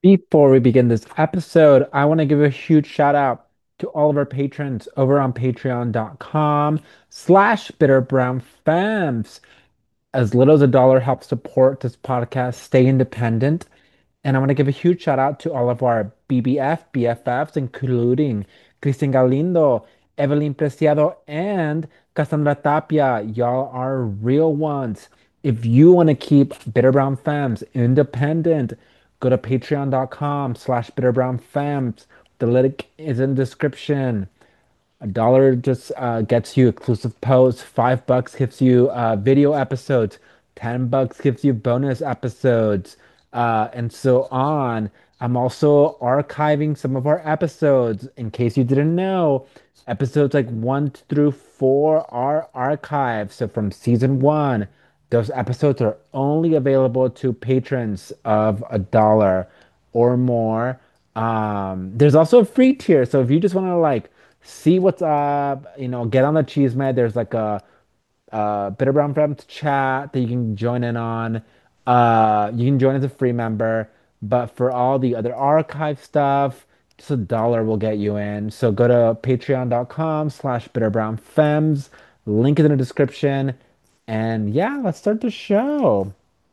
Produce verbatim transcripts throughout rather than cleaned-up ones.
Before we begin this episode, I want to give a huge shout out to all of our patrons over on patreon.com slash bitterbrownfems. As little as a dollar helps support this podcast stay independent. And I want to give a huge shout out to all of our B B F, B F Fs, including Cristian Galindo, Evelyn Preciado, and Cassandra Tapia. Y'all are real ones. If you want to keep Bitter Brown Femmes independent, go to patreon.com slash bitterbrownfems. The link is in the description. A dollar just uh, gets you exclusive posts. Five bucks gives you uh, video episodes. Ten bucks gives you bonus episodes, uh, and so on. I'm also archiving some of our episodes. In case you didn't know, episodes like one through four are archived. So from season one, those episodes are only available to patrons of a dollar or more. Um, there's also a free tier. So if you just want to like see what's up, you know, get on the cheese man. There's like a, uh Bitter Brown Friends chat that you can join in on. Uh, you can join as a free member, but for all the other archive stuff, just a dollar will get you in. So go to patreon.com slash bitterbrownfems. Link is in the description. And yeah, let's start the show.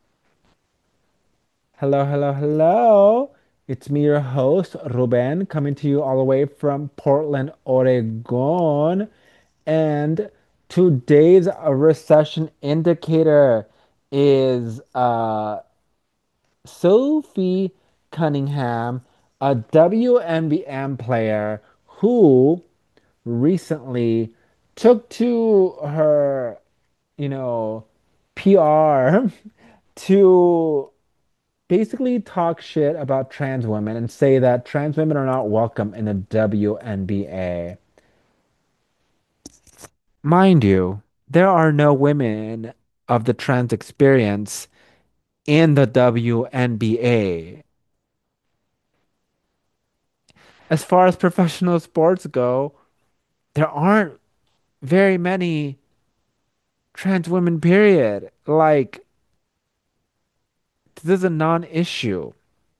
Hello, hello, hello. It's me, your host, Ruben, coming to you all the way from Portland, Oregon. And today's uh, recession indicator is uh, Sophie Cunningham, a W N B A player who recently took to her, you know, P R to basically talk shit about trans women and say that trans women are not welcome in the W N B A. Mind you, there are no women of the trans experience in the W N B A. As far as professional sports go, there aren't very many trans women, period. Like, this is a non-issue.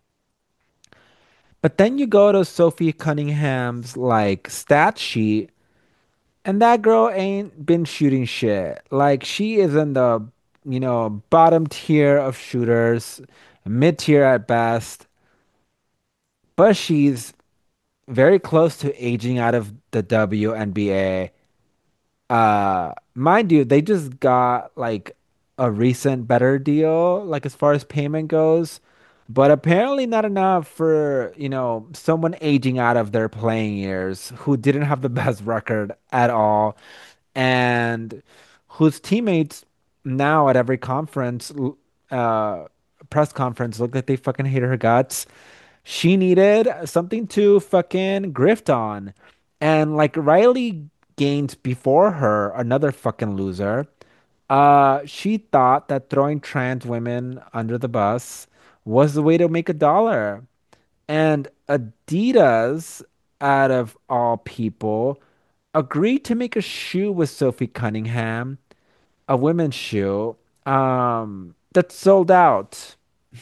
But then you go to Sophie Cunningham's like stat sheet. And that girl ain't been shooting shit. Like she is in the, you know, bottom tier of shooters, mid tier at best, but she's very close to aging out of the W N B A. Uh, mind you, they just got like a recent better deal, like as far as payment goes, but apparently not enough for, you know, someone aging out of their playing years who didn't have the best record at all and whose teammates now at every conference, uh, press conference, look like they fucking hate her guts. She needed something to fucking grift on. And like Riley Gaines before her, another fucking loser, uh, she thought that throwing trans women under the bus was the way to make a dollar. And Adidas, out of all people, agreed to make a shoe with Sophie Cunningham, a women's shoe, um, that sold out.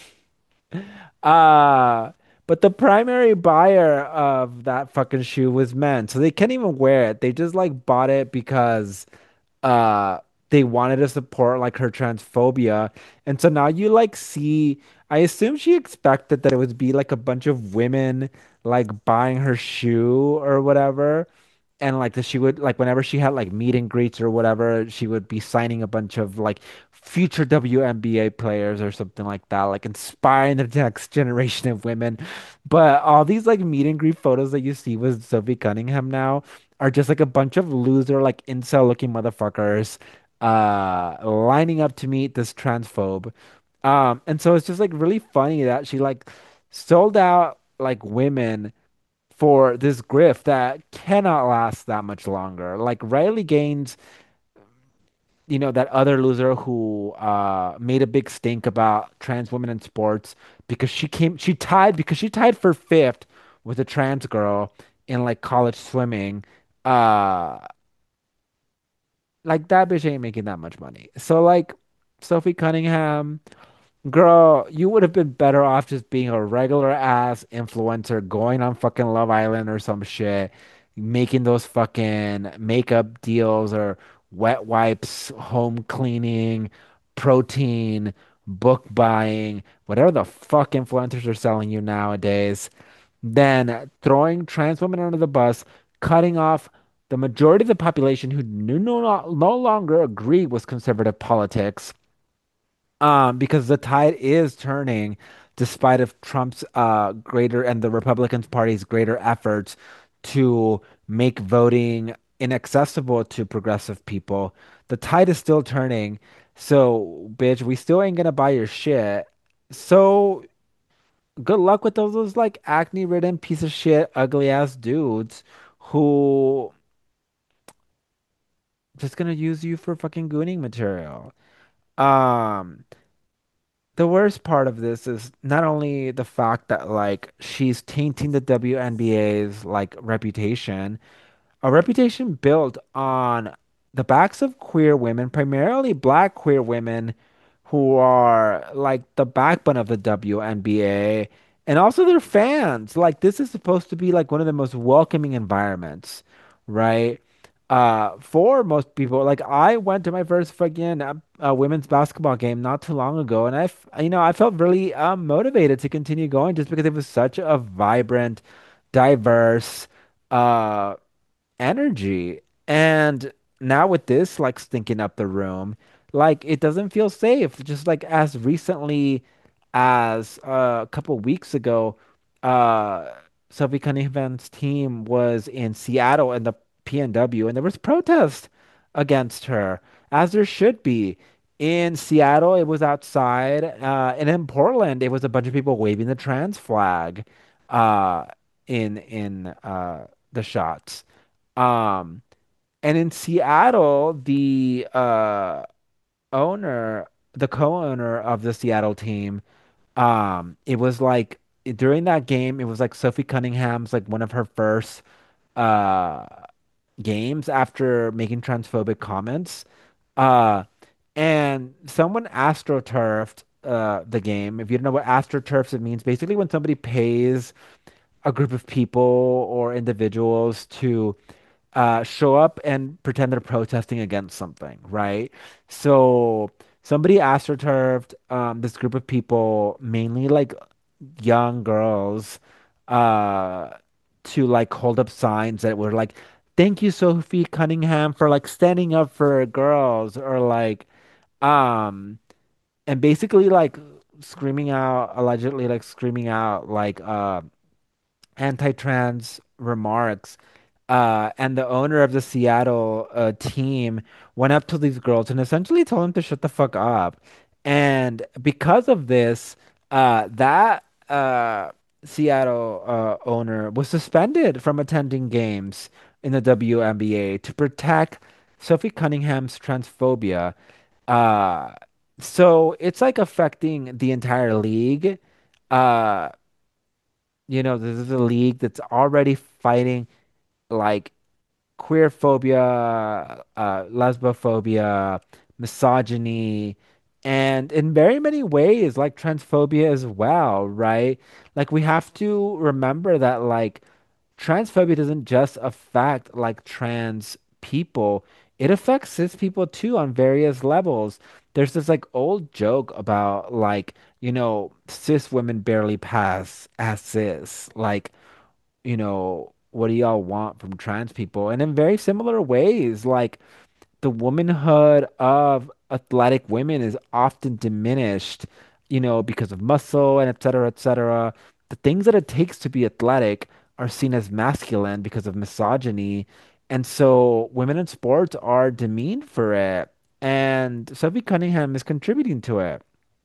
Uh, but the primary buyer of that fucking shoe was men, so they can't even wear it. They just like bought it because uh they wanted to support like her transphobia. And so now you like see, I assume she expected that it would be like a bunch of women like buying her shoe or whatever. And like that she would like whenever she had like meet and greets or whatever, she would be signing a bunch of like future W N B A players or something like that, like inspiring the next generation of women. But all these like meet and greet photos that you see with Sophie Cunningham now are just like a bunch of loser, like incel looking motherfuckers uh lining up to meet this transphobe. Um, and so it's just like really funny that she like sold out like women for this grift that cannot last that much longer. Like Riley Gaines, you know, that other loser who uh made a big stink about trans women in sports because she came she tied because she tied for fifth with a trans girl in like college swimming. Uh like that bitch ain't making that much money. So like Sophie Cunningham, Girl, you would have been better off just being a regular ass influencer going on fucking Love Island or some shit, making those fucking makeup deals or wet wipes, home cleaning, protein, book buying, whatever the fuck influencers are selling you nowadays. Then throwing trans women under the bus, cutting off the majority of the population who no, no, no longer agree with conservative politics, um, because the tide is turning despite of Trump's uh greater and the Republican Party's greater efforts to make voting inaccessible to progressive people. The tide is still turning. So, bitch, we still ain't gonna buy your shit. So, good luck with those, those like acne-ridden piece of shit, ugly ass dudes who just gonna use you for fucking gooning material. Um, The worst part of this is not only the fact that like she's tainting the W N B A's like reputation, a reputation built on the backs of queer women, primarily black queer women who are like the backbone of the W N B A and also their fans. Like this is supposed to be like one of the most welcoming environments, right? Uh, for most people, like I went to my first fucking uh, uh, women's basketball game not too long ago, and I, f- you know, I felt really um, motivated to continue going just because it was such a vibrant, diverse, uh, energy. And now with this like stinking up the room, like it doesn't feel safe. Just like as recently as uh, a couple weeks ago, uh, Sophie Cunningham's team was in Seattle in the P N W, and there was protest against her, as there should be. In Seattle, it was outside, uh, and in Portland, it was a bunch of people waving the trans flag, uh, in in uh, the shots. Um, and in Seattle, the uh owner, the co-owner of the Seattle team, um, it was like during that game, it was like Sophie Cunningham's like one of her first uh games after making transphobic comments. Uh, and someone astroturfed uh the game. If you don't know what astroturfs, it means basically when somebody pays a group of people or individuals to uh, show up and pretend they're protesting against something, right? So somebody astroturfed um, this group of people, mainly like young girls, uh, to like hold up signs that were like, "Thank you, Sophie Cunningham, for like standing up for girls," or like, um, and basically like screaming out, allegedly like screaming out like, uh anti-trans remarks. Uh, and the owner of the Seattle uh, team went up to these girls and essentially told them to shut the fuck up. And because of this, uh, that uh, Seattle uh, owner was suspended from attending games in the W N B A to protect Sophie Cunningham's transphobia. Uh, so it's like affecting the entire league. Uh, you know, this is a league that's already fighting like queer phobia, uh, lesbophobia, misogyny, and in very many ways, like transphobia as well, right? Like we have to remember that like transphobia doesn't just affect like trans people, it affects cis people too on various levels. There's this like old joke about like, you know, cis women barely pass as cis. Like, you know, what do y'all want from trans people? And in very similar ways, like the womanhood of athletic women is often diminished, you know, because of muscle and et cetera, et cetera. The things that it takes to be athletic are seen as masculine because of misogyny. And so women in sports are demeaned for it. And Sophie Cunningham is contributing to it.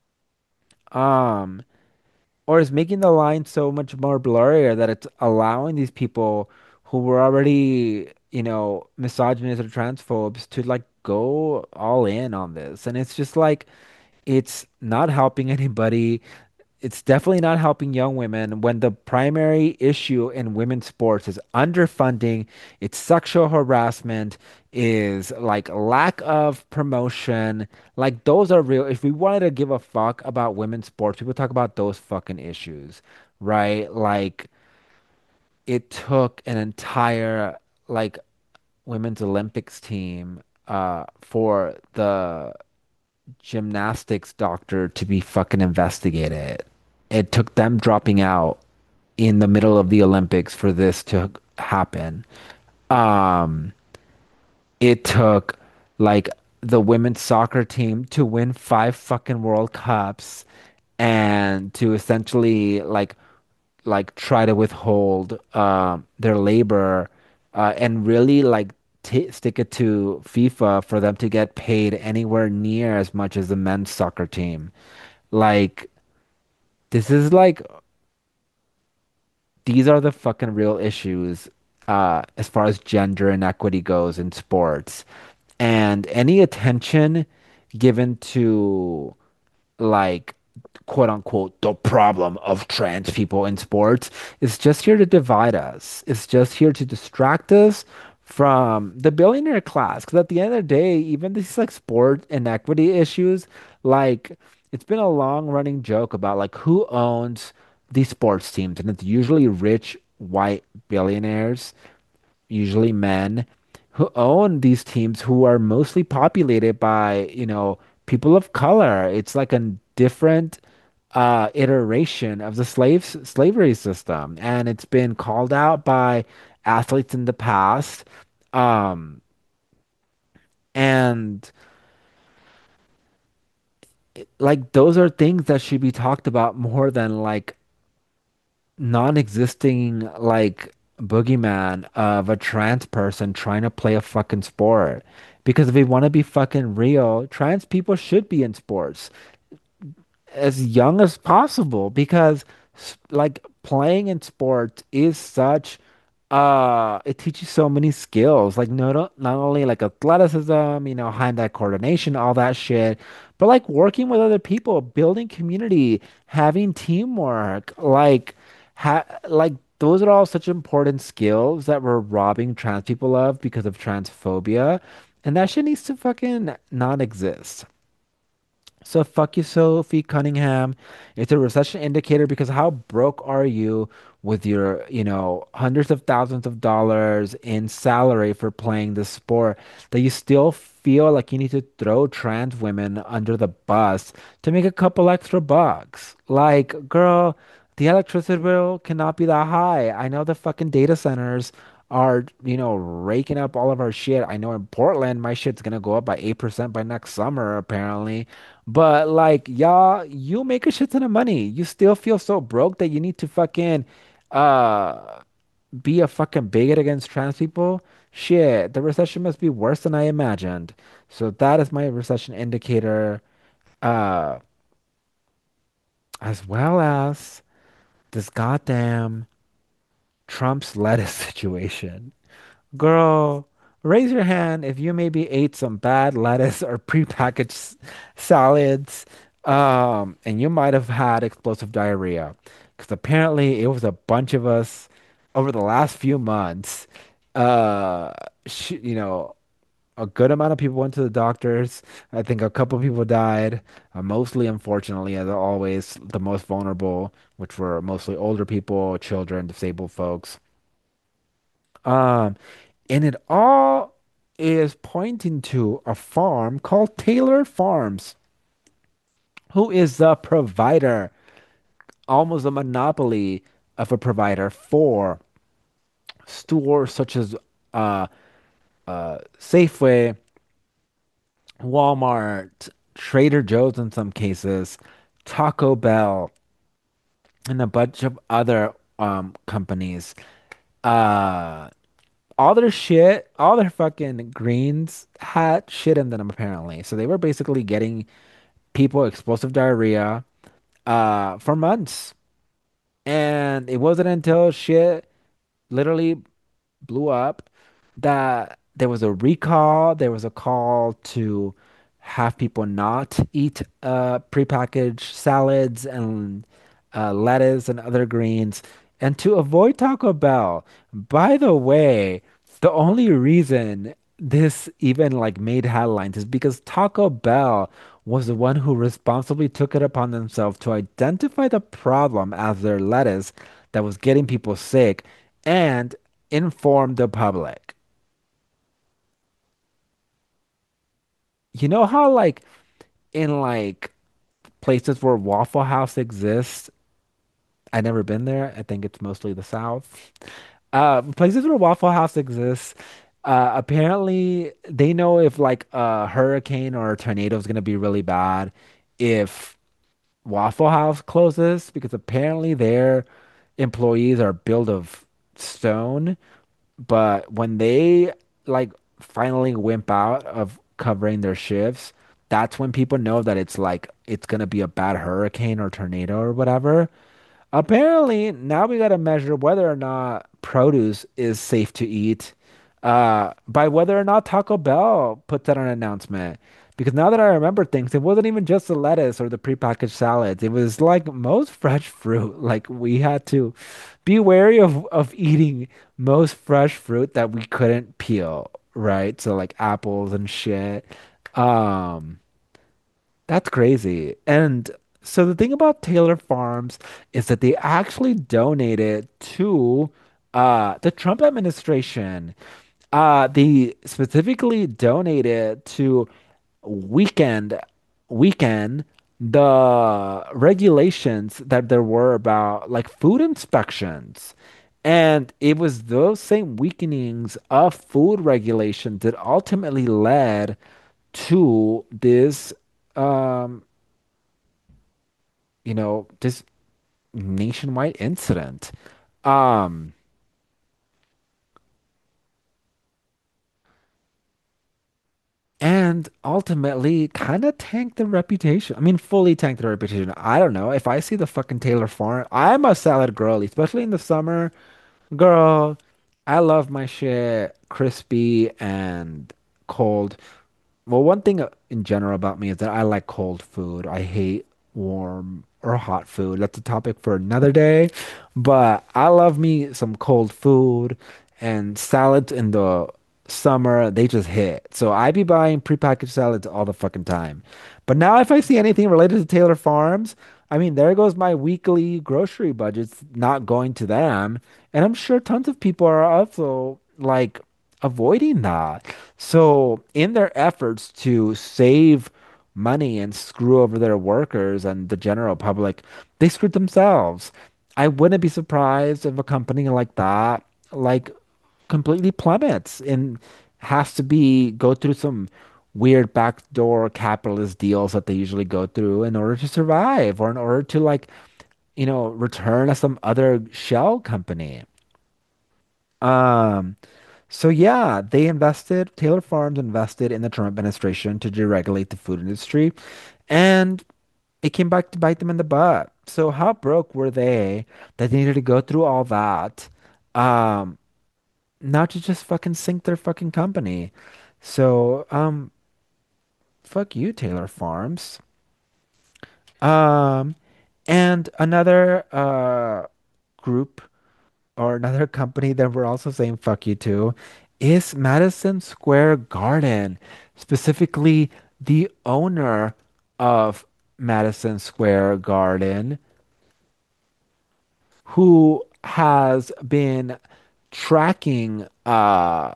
Um, or is making the line so much more blurrier that it's allowing these people who were already, you know, misogynist or transphobes to like go all in on this. And it's just like it's not helping anybody. It's definitely not helping young women when the primary issue in women's sports is underfunding, it's sexual harassment, is like lack of promotion. Like those are real. If we wanted to give a fuck about women's sports, we would talk about those fucking issues, right? Like it took an entire like women's Olympics team uh for the gymnastics doctor to be fucking investigated. It took them dropping out in the middle of the Olympics for this to happen. Um, it took like the women's soccer team to win five fucking World Cups and to essentially like like try to withhold um their labor uh, and really like t stick it to FIFA for them to get paid anywhere near as much as the men's soccer team. Like this is like these are the fucking real issues uh as far as gender inequity goes in sports. And any attention given to like quote unquote the problem of trans people in sports is just here to divide us. It's just here to distract us from the billionaire class. Because at the end of the day, even these like sport inequity issues, like it's been a long running joke about like who owns these sports teams, and it's usually rich white billionaires, usually men, who own these teams who are mostly populated by, you know, people of color. It's like a different uh, iteration of the slave slavery system, and it's been called out by athletes in the past. Um, and like those are things that should be talked about more than like non-existing like boogeyman of a trans person trying to play a fucking sport. Because if we want to be fucking real, trans people should be in sports as young as possible because s- like playing in sports is such uh it teaches so many skills like not not only like athleticism, you know, hand-eye coordination, all that shit, but like working with other people, building community, having teamwork, like ha like those are all such important skills that we're robbing trans people of because of transphobia, and that shit needs to fucking not exist. So fuck you, Sophie Cunningham. It's a recession indicator because how broke are you with your, you know, hundreds of thousands of dollars in salary for playing this sport that you still feel like you need to throw trans women under the bus to make a couple extra bucks? Like, girl, the electricity bill cannot be that high. I know the fucking data centers are, you know, raking up all of our shit. I know in Portland, my shit's gonna go up by eight percent by next summer, apparently. But like y'all, you make a shit ton of money. You still feel so broke that you need to fucking uh be a fucking bigot against trans people? Shit, the recession must be worse than I imagined. So that is my recession indicator, uh, as well as this goddamn Trump's lettuce situation. Girl, raise your hand if you maybe ate some bad lettuce or prepackaged s- salads, um, and you might have had explosive diarrhea. Because apparently it was a bunch of us over the last few months. Uh, sh you know, a good amount of people went to the doctors. I think a couple people died, uh, mostly, unfortunately, as always, the most vulnerable, which were mostly older people, children, disabled folks. Um, and it all is pointing to a farm called Taylor Farms, who is the provider, almost a monopoly of a provider for stores such as uh, uh, Safeway, Walmart, Trader Joe's in some cases, Taco Bell, and a bunch of other um, companies. Uh, all their shit, all their fucking greens had shit in them apparently. So they were basically getting people explosive diarrhea uh for months. And it wasn't until shit literally blew up that there was a recall, there was a call to have people not eat uh prepackaged salads and uh, lettuce and other greens, and to avoid Taco Bell. By the way, the only reason this even like made headlines is because Taco Bell was the one who responsibly took it upon themselves to identify the problem as their lettuce that was getting people sick and inform the public. You know how like in like places where Waffle House exists, I've never been there. I think it's mostly the South. Uh, places where Waffle House exists, uh, apparently they know if like a hurricane or a tornado is gonna be really bad if Waffle House closes because apparently their employees are built of stone. But when they like finally wimp out of covering their shifts, that's when people know that it's like it's gonna be a bad hurricane or tornado or whatever. Apparently, now we got to measure whether or not produce is safe to eat uh, by whether or not Taco Bell puts out an announcement. Because now that I remember things, it wasn't even just the lettuce or the prepackaged salads. It was like most fresh fruit. Like we had to be wary of, of eating most fresh fruit that we couldn't peel, right? So like apples and shit. Um, that's crazy. And so the thing about Taylor Farms is that they actually donated to uh, the Trump administration. Uh, they specifically donated to weekend weekend the regulations that there were about like food inspections. And it was those same weakenings of food regulations that ultimately led to this um you know, this nationwide incident. Um, and ultimately kind of tanked the reputation. I mean, fully tanked the reputation. I don't know. If I see the fucking Taylor Farm, I'm a salad girly, especially in the summer. Girl, I love my shit crispy and cold. Well, one thing uh, in general about me is that I like cold food. I hate warm or hot food. That's a topic for another day. But I love me some cold food and salads in the summer. They just hit. So I be buying prepackaged salads all the fucking time. But now if I see anything related to Taylor Farms, I mean, there goes my weekly grocery budget's not going to them. And I'm sure tons of people are also like avoiding that. So, in their efforts to save money and screw over their workers and the general public, they screwed themselves. I wouldn't be surprised if a company like that, like, completely plummets and has to be go through some weird backdoor capitalist deals that they usually go through in order to survive or in order to, like, you know, return to some other shell company. Um, so yeah, they invested, Taylor Farms invested in the Trump administration to deregulate the food industry, and it came back to bite them in the butt. So how broke were they that they needed to go through all that, um, not to just fucking sink their fucking company? So, um, fuck you, Taylor Farms. Um, and another uh group or another company that we're also saying fuck you to is Madison Square Garden, specifically the owner of Madison Square Garden, who has been tracking uh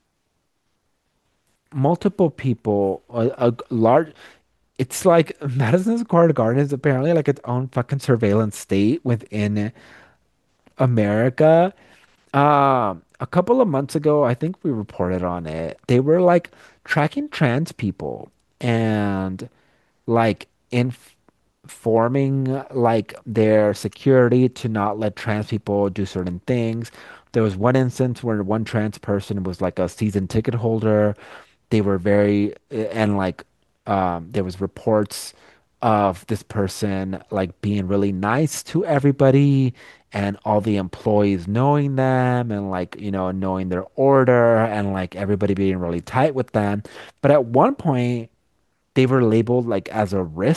multiple people, a, a large. It's like Madison Square Garden is apparently like its own fucking surveillance state within America. Um, a couple of months ago, I think we reported on it. They were like tracking trans people and like informing like their security to not let trans people do certain things. There was one instance where one trans person was like a season ticket holder. They were very and like um there was reports of this person like being really nice to everybody and all the employees knowing them and like you know knowing their order and like everybody being really tight with them. But at one point they were labeled like as a risk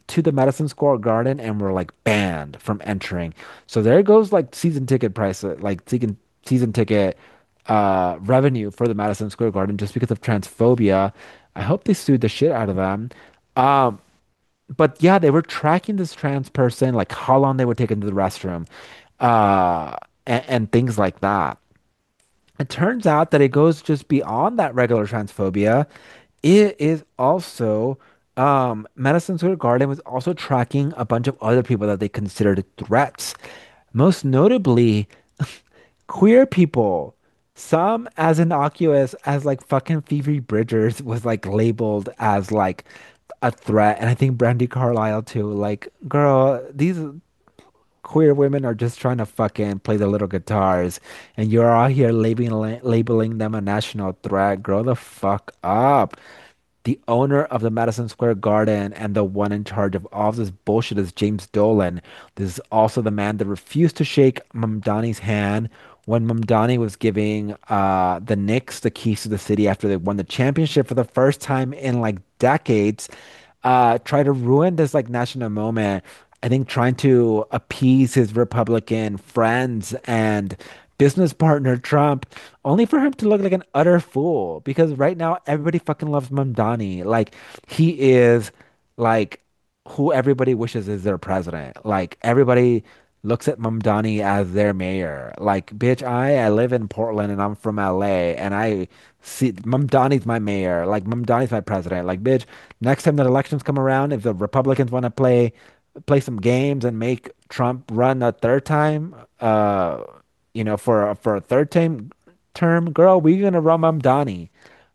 to the Madison Square Garden and were like banned from entering. So there goes like season ticket price, uh, like season season ticket uh revenue for the Madison Square Garden just because of transphobia. I hope they sued the shit out of them. Um, but yeah, they were tracking this trans person, like how long they would take into the restroom, uh, and, and things like that. It turns out that it goes just beyond that regular transphobia. It is also um, Madison Square Garden was also tracking a bunch of other people that they considered threats, most notably queer people. Some as innocuous as like fucking Phoebe Bridgers was like labeled as like a threat, and I think Brandy Carlisle too. Like, girl, these queer women are just trying to fucking play the little guitars, and you're out here labeling labeling them a national threat. Grow the fuck up. The owner of the Madison Square Garden and the one in charge of all of this bullshit is James Dolan. This is also the man that refused to shake Mamdani's hand when Mamdani was giving uh, the Knicks the keys to the city after they won the championship for the first time in like decades. Uh, try to ruin this like national moment. I think trying to appease his Republican friends and business partner Trump, only for him to look like an utter fool. Because right now everybody fucking loves Mamdani. Like he is like who everybody wishes is their president. Like everybody looks at Mamdani as their mayor. Like, bitch, I I live in Portland and I'm from L A and I see Mamdani's my mayor. Like Mamdani's my president. Like, bitch, next time that elections come around, if the Republicans want to play play some games and make Trump run a third time, uh, you know, for a- for a third time term, girl, we're gonna run Mamdani.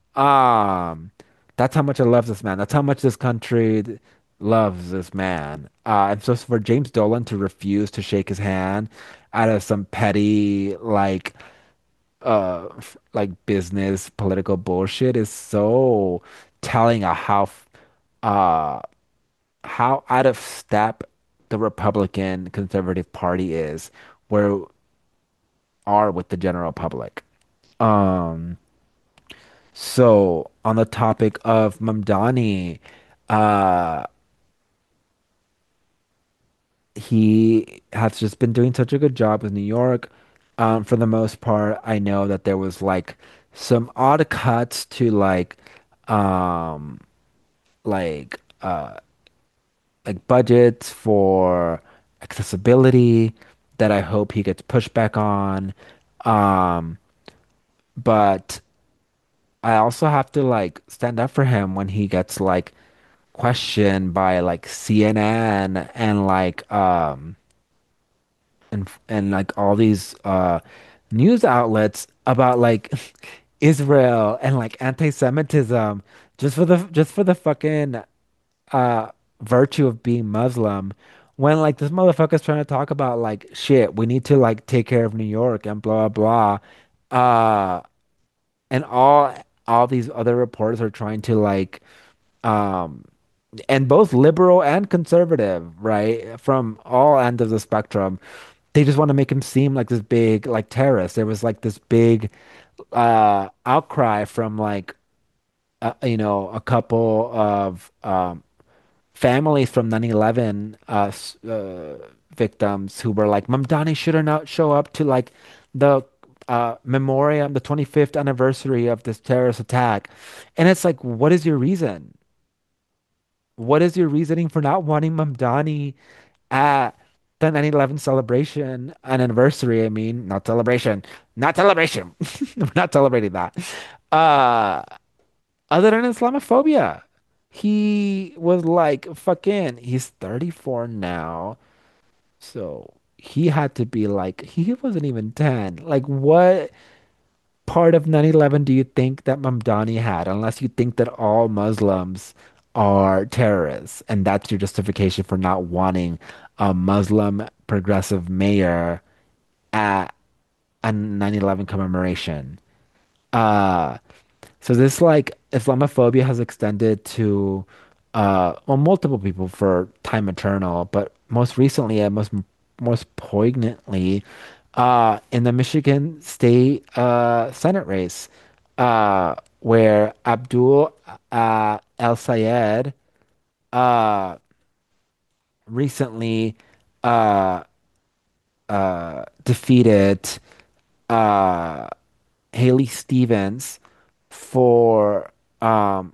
Um, that's how much I love this man. That's how much this country loves this man. Uh, and so for James Dolan to refuse to shake his hand out of some petty like uh f- like business political bullshit is so telling of how f- uh how out of step the Republican Conservative Party is where are with the general public. Um, so on the topic of Mamdani, uh, he has just been doing such a good job with New York. Um, for the most part, I know that there was like some odd cuts to like um like uh like budgets for accessibility that I hope he gets pushback on. Um, but I also have to like stand up for him when he gets like questioned by like C N N and like um and and like all these uh news outlets about like Israel and like anti-Semitism just for the just for the fucking uh virtue of being Muslim when like this motherfucker's trying to talk about like shit, we need to like take care of New York and blah blah blah. Uh and all all these other reporters are trying to like um and both liberal and conservative, right? From all ends of the spectrum, they just want to make him seem like this big like terrorist. There was like this big uh outcry from like uh, you know a couple of um families from nine eleven uh, s- uh, victims who were like, Mamdani should have not show up to like the uh, memoriam, the twenty-fifth anniversary of this terrorist attack. And it's like, what is your reason? What is your reasoning for not wanting Mamdani at the nine eleven celebration, an anniversary? I mean, not celebration, not celebration. We're not celebrating that. Uh, other than Islamophobia. He was like, fucking, he's thirty-four now. So he had to be like, he wasn't even ten. Like, what part of nine eleven do you think that Mamdani had? Unless you think that all Muslims are terrorists. And that's your justification for not wanting a Muslim progressive mayor at a nine eleven commemoration. Uh, So this like Islamophobia has extended to uh well multiple people for time eternal, but most recently and most most poignantly uh in the Michigan State uh Senate race uh where Abdul uh El Sayed uh recently uh uh defeated uh Haley Stevens for um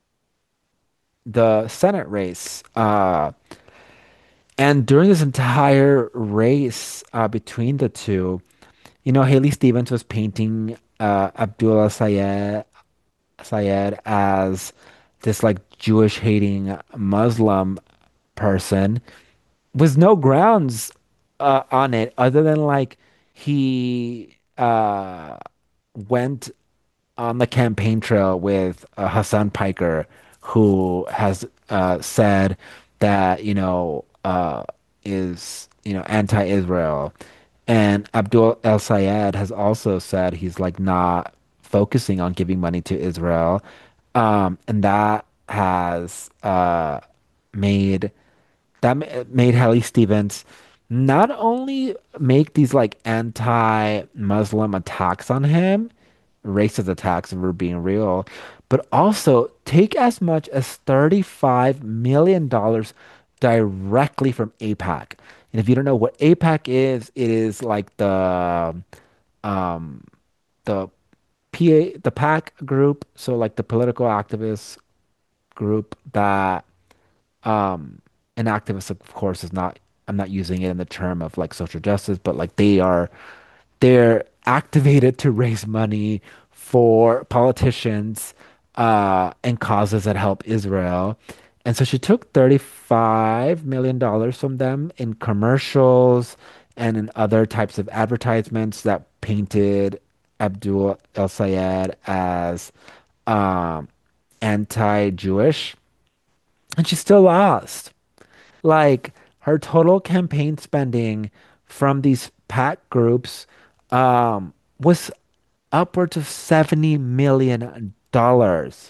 the Senate race. Uh and during this entire race uh between the two, you know, Haley Stevens was painting uh Abdullah Sayed Sayed as this like Jewish hating Muslim person with no grounds uh, on it other than like he uh went on the campaign trail with uh, Hassan Piker, who has uh, said that, you know, uh, is, you know, anti-Israel. And Abdul El Sayed has also said he's like not focusing on giving money to Israel. Um, and that has uh, made that ma- made Hallie Stevens not only make these like anti-Muslim attacks on him, racist attacks if we're being real, but also take as much as thirty-five million dollars directly from AIPAC. And if you don't know what AIPAC is, it is like the um the P A the PAC group, so like the political activist group that um an activist of course is not, I'm not using it in the term of like social justice, but like they are they're activated to raise money for politicians uh, and causes that help Israel. And so she took thirty-five million dollars from them in commercials and in other types of advertisements that painted Abdul El Sayed as um, anti-Jewish. And she still lost. Like her total campaign spending from these PAC groups um, was upwards of seventy million dollars.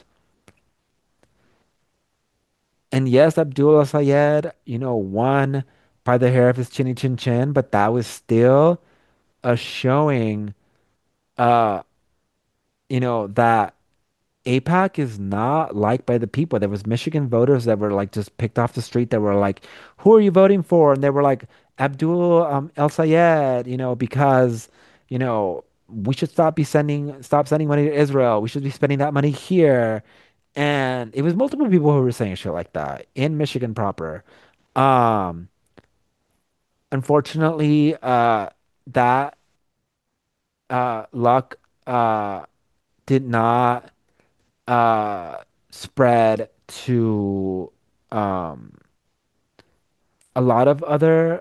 And yes, Abdullah Sayed, you know, won by the hair of his chinny chin chin, but that was still a showing, uh, you know, that AIPAC is not liked by the people. There was Michigan voters that were like just picked off the street that were like, "Who are you voting for?" And they were like, "Abdul um, El Sayed," you know, because you know we should stop be sending stop sending money to Israel. We should be spending that money here. And it was multiple people who were saying shit like that in Michigan proper. Um, Unfortunately, uh, that uh, luck uh, did not uh spread to um a lot of other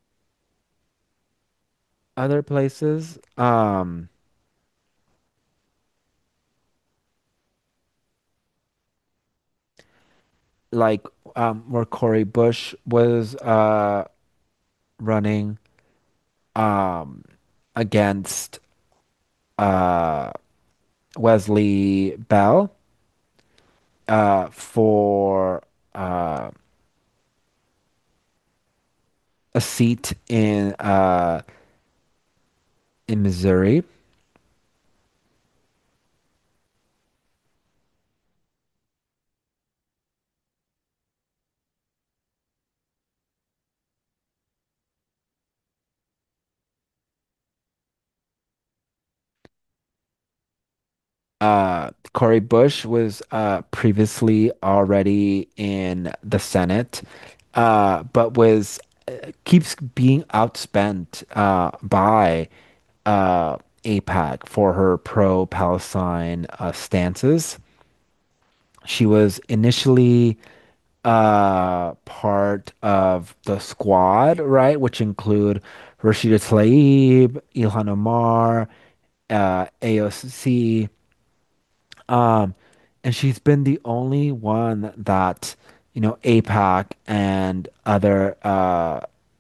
other places um like um where Cori Bush was uh running um against uh Wesley Bell uh for uh a seat in uh in Missouri. Uh, Cori Bush was uh, previously already in the Senate, uh, but was uh, keeps being outspent uh, by uh, AIPAC for her pro-Palestine uh, stances. She was initially uh, part of the squad, right, which include Rashida Tlaib, Ilhan Omar, uh, A O C. Um, and she's been the only one that, you know, AIPAC and other uh,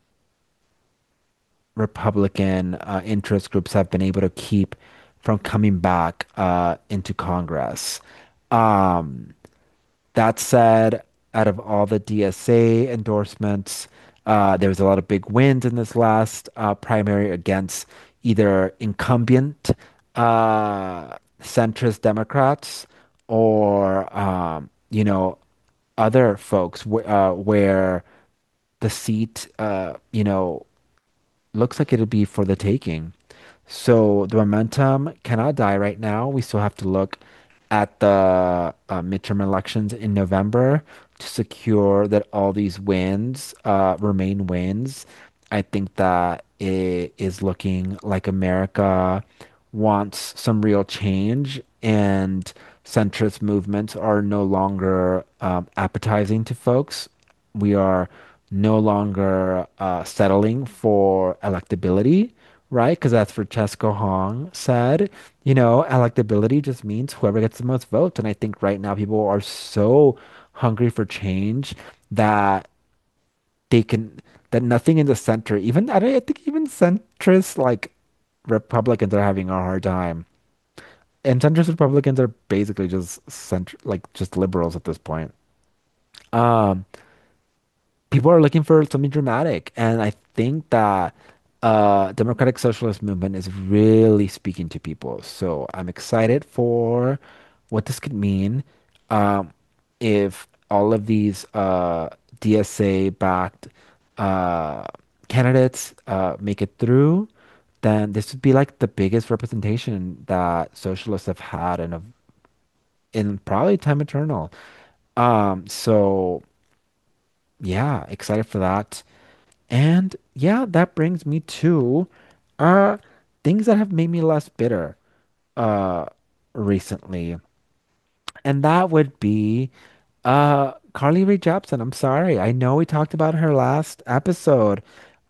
Republican uh, interest groups have been able to keep from coming back uh, into Congress. Um, that said, out of all the D S A endorsements, uh, there was a lot of big wins in this last uh, primary against either incumbent uh, centrist Democrats or, um, you know, other folks wh uh, where the seat, uh, you know, looks like it'll be for the taking. So the momentum cannot die right now. We still have to look at the uh, midterm elections in November to secure that all these wins uh, remain wins. I think that it is looking like America wants some real change, and centrist movements are no longer um, appetizing to folks. We are no longer uh, settling for electability, right? Because that's what Francesco Hong said. You know, electability just means whoever gets the most votes. And I think right now people are so hungry for change that they can, that nothing in the center, even, I, don't, I think even centrist like Republicans are having a hard time. And centrist Republicans are basically just center, like just liberals at this point. Um, People are looking for something dramatic, and I think that uh democratic socialist movement is really speaking to people. So I'm excited for what this could mean um if all of these uh D S A backed uh candidates uh make it through. Then this would be like the biggest representation that socialists have had in a in probably time eternal. Um so yeah, excited for that. And yeah, that brings me to uh things that have made me less bitter uh recently. And that would be uh Carly Rae Jepsen. I'm sorry. I know we talked about her last episode.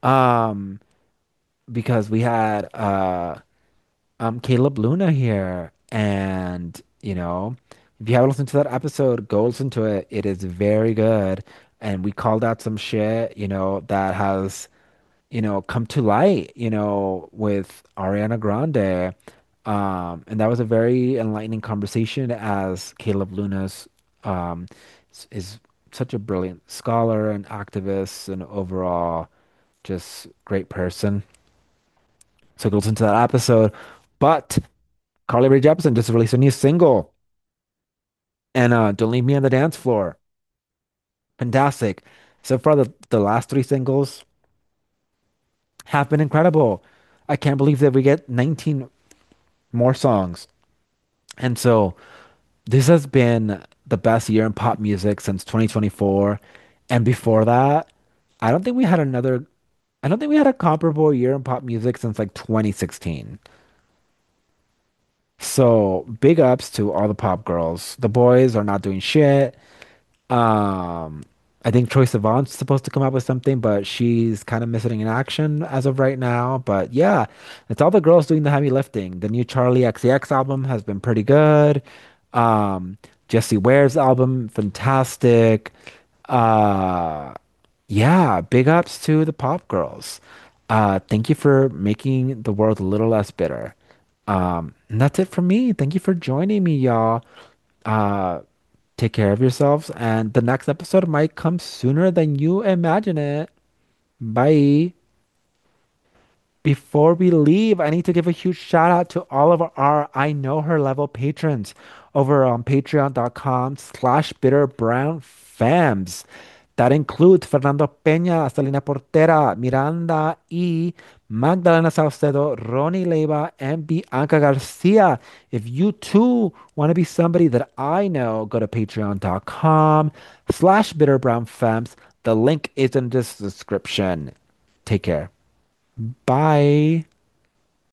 Um because we had uh um Caleb Luna here, and you know, if you haven't listened to that episode, go listen to it. It is very good. And we called out some shit, you know, that has you know, come to light, you know, with Ariana Grande. Um, and that was a very enlightening conversation as Caleb Lunas um, s- is such a brilliant scholar and activist and overall just great person. So go listen to that episode. But Carly Rae Jepsen just released a new single, and uh, Don't Leave Me on the Dance Floor. Fantastic. So far, the, the last three singles have been incredible. I can't believe that we get nineteen more songs. And so this has been the best year in pop music since twenty twenty-four. And before that, I don't think we had another, I don't think we had a comparable year in pop music since like twenty sixteen. So big ups to all the pop girls. The boys are not doing shit. Um, I think Troye Sivan's supposed to come up with something, but she's kind of missing in action as of right now. But yeah, it's all the girls doing the heavy lifting. The new Charlie X C X album has been pretty good. Um, Jessie Ware's album, fantastic. Uh, yeah, big ups to the pop girls. Uh, thank you for making the world a little less bitter. Um, and that's it for me. Thank you for joining me, y'all. Uh, Take care of yourselves, and the next episode might come sooner than you imagine it. Bye. Before we leave, I need to give a huge shout out to all of our I Know Her level patrons over on patreon.com slash bitterbrownfams. That includes Fernando Peña, Selena Portera, Miranda E, Magdalena Saucedo, Ronnie Leiva, and Bianca Garcia. If you too want to be somebody that I know, go to patreon.com slash bitterbrownfams. The link is in this description. Take care. Bye.